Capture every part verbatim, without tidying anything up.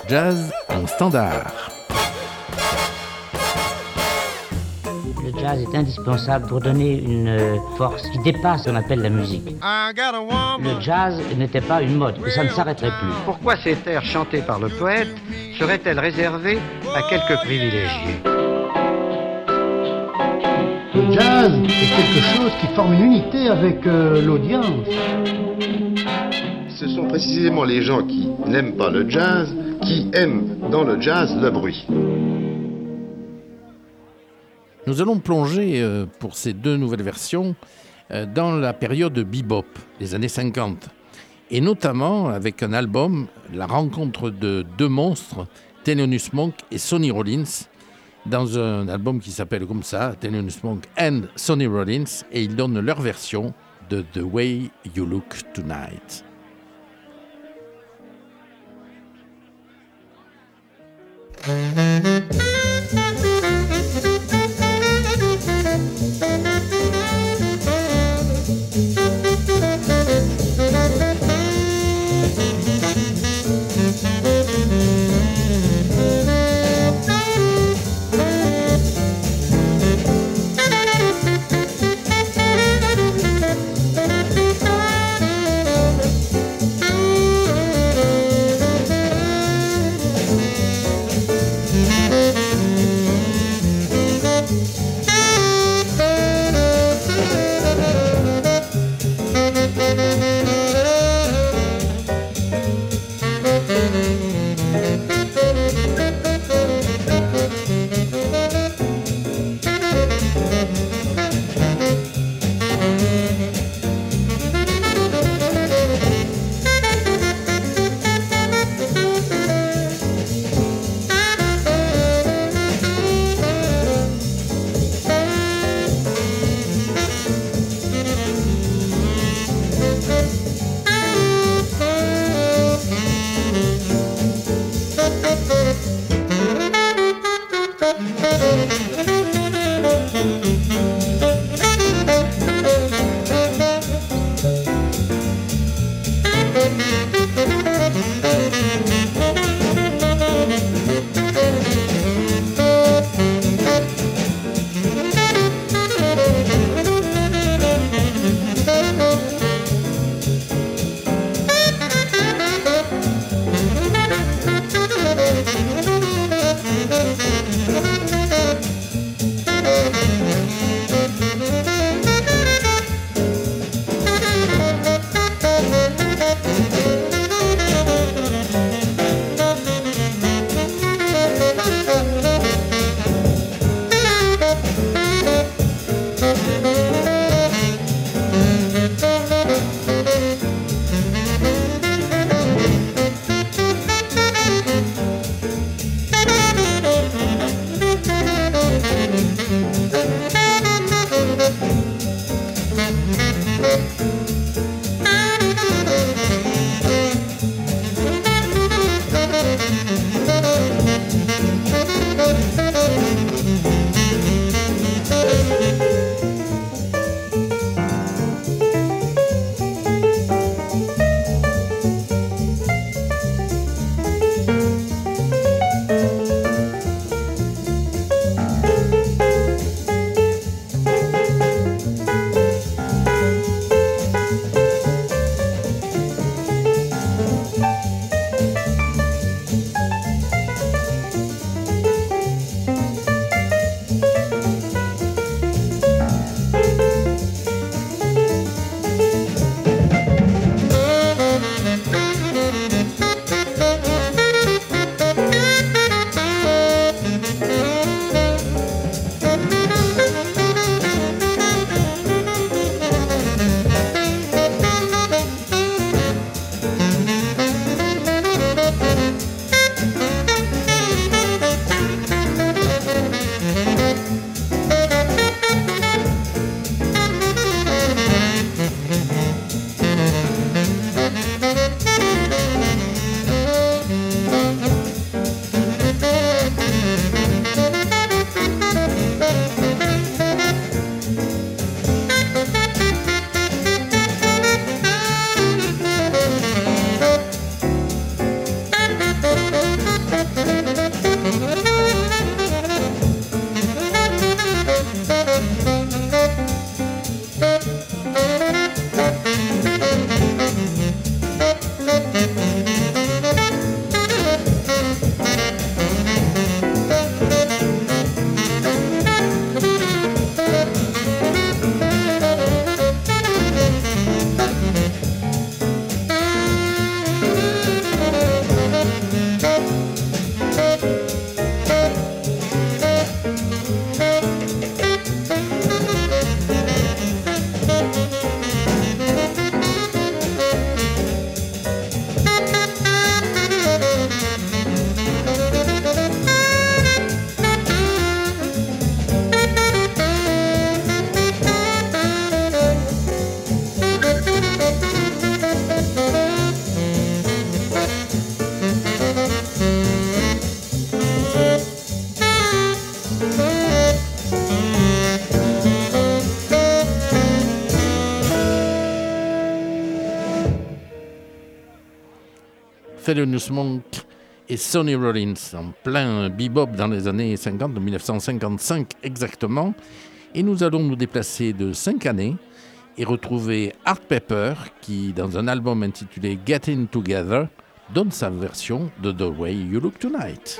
jazz en standard. Le jazz est indispensable pour donner une force qui dépasse ce qu'on appelle la musique. Le jazz n'était pas une mode, et ça ne s'arrêterait plus. Pourquoi ces airs chantés par le poète seraient-elles réservées à quelques privilégiés ? Le jazz est quelque chose qui forme une unité avec euh, l'audience. Ce sont précisément les gens qui n'aiment pas le jazz qui aiment dans le jazz le bruit. Nous allons plonger euh, pour ces deux nouvelles versions euh, dans la période bebop, les années cinquante, et notamment avec un album, la rencontre de deux monstres, Thelonious Monk et Sonny Rollins, dans un album qui s'appelle comme ça, Thelonious Monk and Sonny Rollins, et ils donnent leur version de The Way You Look Tonight. Thelonious Monk et Sonny Rollins, en plein bebop dans les années cinquante, de dix-neuf cent cinquante-cinq exactement. Et nous allons nous déplacer de cinq années et retrouver Art Pepper qui, dans un album intitulé Getting Together, donne sa version de The Way You Look Tonight.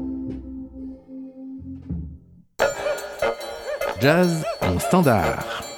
Jazz en standard.